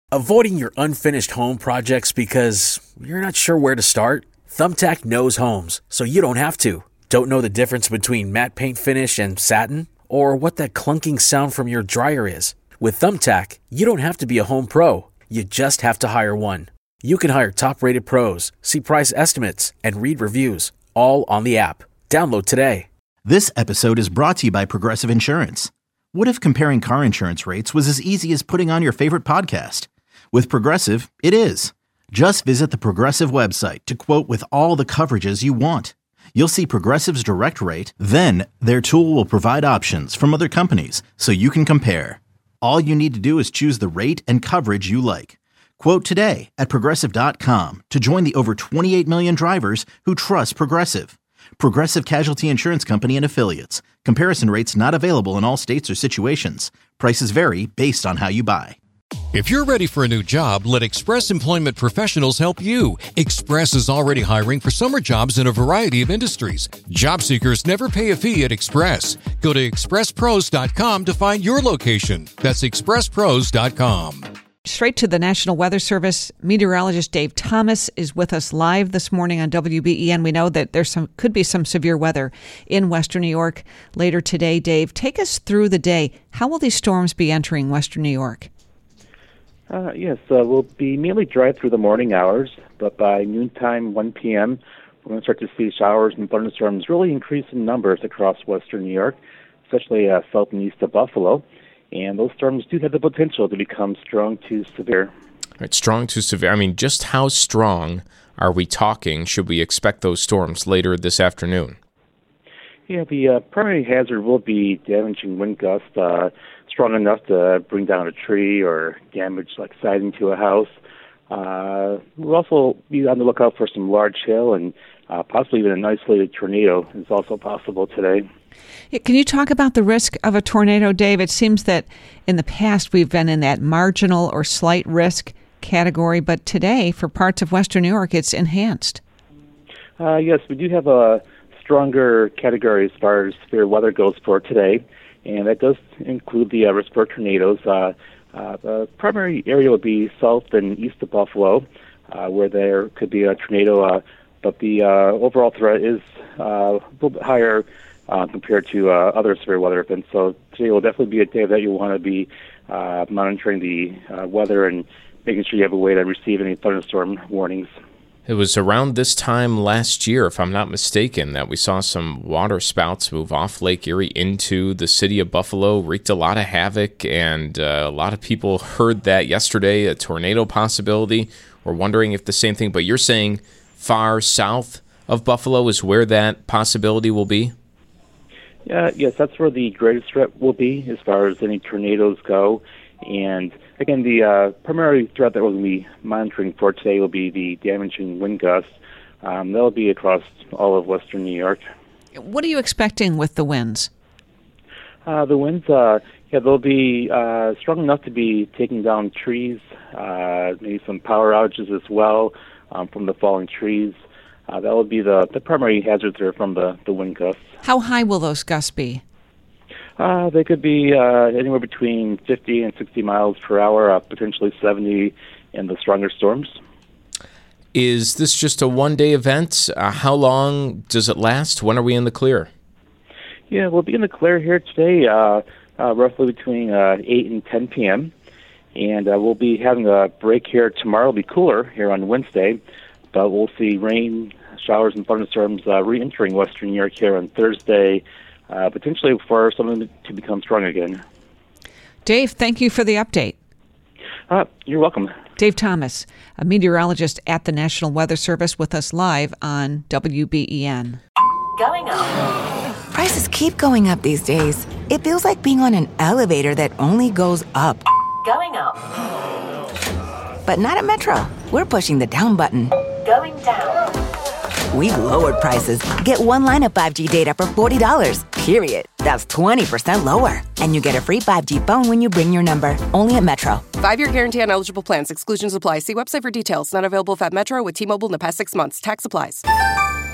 Avoiding your unfinished home projects because you're not sure where to start? Thumbtack knows homes, so you don't have to. Don't know the difference between matte paint finish and satin? Or what that clunking sound from your dryer is? With Thumbtack, you don't have to be a home pro. You just have to hire one. You can hire top-rated pros, see price estimates, and read reviews, all on the app. Download today. This episode is brought to you by Progressive Insurance. What if comparing car insurance rates was as easy as putting on your favorite podcast? With Progressive, it is. Just visit the Progressive website to quote with all the coverages you want. You'll see Progressive's direct rate, then their tool will provide options from other companies so you can compare. All you need to do is choose the rate and coverage you like. Quote today at Progressive.com to join the over 28 million drivers who trust Progressive. Progressive Casualty Insurance Company and Affiliates. Comparison rates not available in all states or situations. Prices vary based on how you buy. If you're ready for a new job, let Express Employment Professionals help you. Express is already hiring for summer jobs in a variety of industries. Job seekers never pay a fee at Express. Go to expresspros.com to find your location. That's expresspros.com. Straight to the National Weather Service, meteorologist Dave Thomas is with us live this morning on WBEN. We know that could be some severe weather in Western New York later today. Dave, take us through the day. How will these storms be entering Western New York? We'll be mainly dry through the morning hours, but by noontime, 1 p.m., we're going to start to see showers and thunderstorms really increase in numbers across Western New York, especially south and east of Buffalo. And those storms do have the potential to become strong to severe. Right, strong to severe. I mean, just how strong are we talking? Should we expect those storms later this afternoon? Yeah, the primary hazard will be damaging wind gusts, strong enough to bring down a tree or damage like siding to a house. We'll also be on the lookout for some large hail and possibly even an isolated tornado is also possible today. Can you talk about the risk of a tornado, Dave? It seems that in the past we've been in that marginal or slight risk category, but today for parts of Western New York it's enhanced. Yes, we do have a stronger category as far as severe weather goes for today, and that does include the risk for tornadoes. The primary area would be south and east of Buffalo, where there could be a tornado, but the overall threat is a little bit higher compared to other severe weather events. So today will definitely be a day that you'll want to be monitoring the weather and making sure you have a way to receive any thunderstorm warnings. It was around this time last year, if I'm not mistaken, that we saw some water spouts move off Lake Erie into the city of Buffalo, wreaked a lot of havoc, and a lot of people heard that yesterday, a tornado possibility. We're wondering if the same thing, but you're saying far south of Buffalo is where that possibility will be? Yes, that's where the greatest threat will be as far as any tornadoes go. And again, the primary threat that we'll be monitoring for today will be the damaging wind gusts. They'll be across all of Western New York. What are you expecting with the winds? The winds, they'll be strong enough to be taking down trees, maybe some power outages as well from the falling trees. That will be the primary hazards there from the wind gusts. How high will those gusts be? They could be anywhere between 50 and 60 miles per hour, potentially 70 in the stronger storms. Is this just a one-day event? How long does it last? When are we in the clear? Yeah, we'll be in the clear here today, roughly between 8 and 10 p.m. And we'll be having a break here tomorrow. It'll be cooler here on Wednesday, but we'll see rain, showers, and thunderstorms re-entering Western New York here on Thursday, potentially for something to become strong again. Dave, thank you for the update. You're welcome. Dave Thomas, a meteorologist at the National Weather Service, with us live on WBEN. Going up. Prices keep going up these days. It feels like being on an elevator that only goes up. Going up. But not at Metro. We're pushing the down button. Going down. We've lowered prices. Get one line of 5G data for $40, period. That's 20% lower. And you get a free 5G phone when you bring your number. Only at Metro. 5-year guarantee on eligible plans. Exclusions apply. See website for details. Not available at Metro with T-Mobile in the past 6 months. Tax applies.